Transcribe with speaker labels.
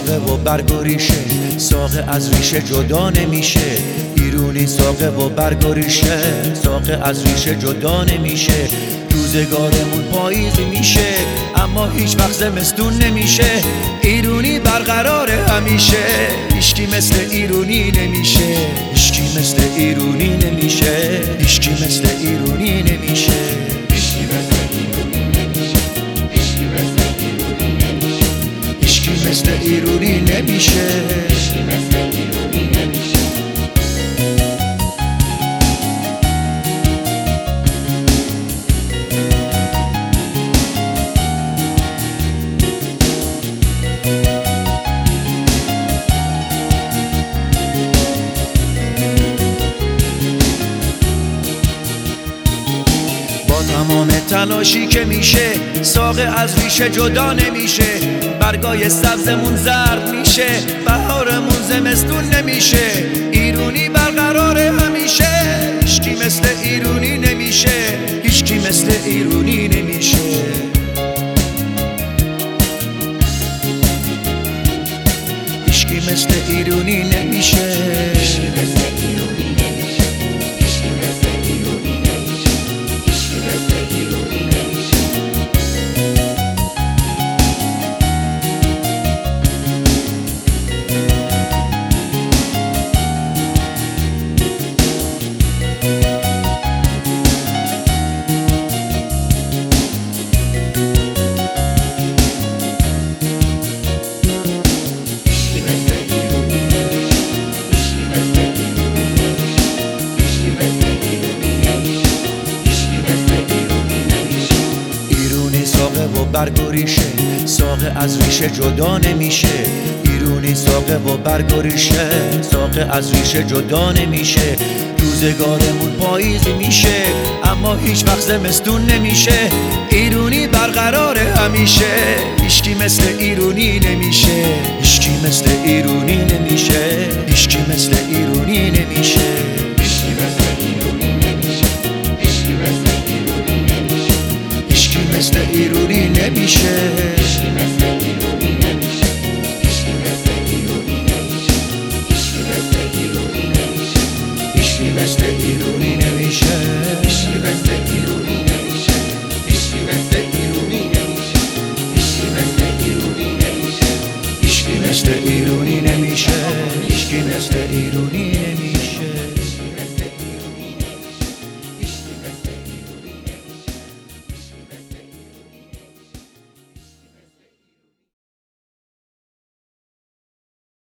Speaker 1: ساقه و برگ و ریشه، ساقه از ریشه جدا نمیشه. ایرونی ساقه و برگ و ریشه، ساقه از ریشه جدا نمیشه. روزگارمون پاییزی میشه اما هیچ وقت زمستون نمیشه. ایرونی برقراره همیشه، هیچکی مثل ایرونی نمیشه، هیچکی مثل ایرونی نمیشه، هیچکی مثل ایرونی نمیشه. هیچکی مثل ایرونی نمیشه. تمام تلاشی که میشه ساقه از ریشه جدا نمیشه. برگای سبزمون زرد میشه، بهارمون زمستون نمیشه. ایرونی برقراره همیشه، هیچکی مثل ایرونی نمیشه، هیچکی مثل ایرونی نمیشه. هیچکی مثل ایرونی نمیشه. ساقه و برگ و ریشه، ساقه از ریشه جدا نمیشه. ایرونی ساقه و برگ و ریشه، ساقه از ریشه جدا نمیشه. روزگارمون پاییزی میشه اما هیچ وقت زمستون نمیشه. ایرونی برقراره همیشه، هیچکی مثل ایرونی نمیشه، هیچکی مثل ایرونی نمیشه.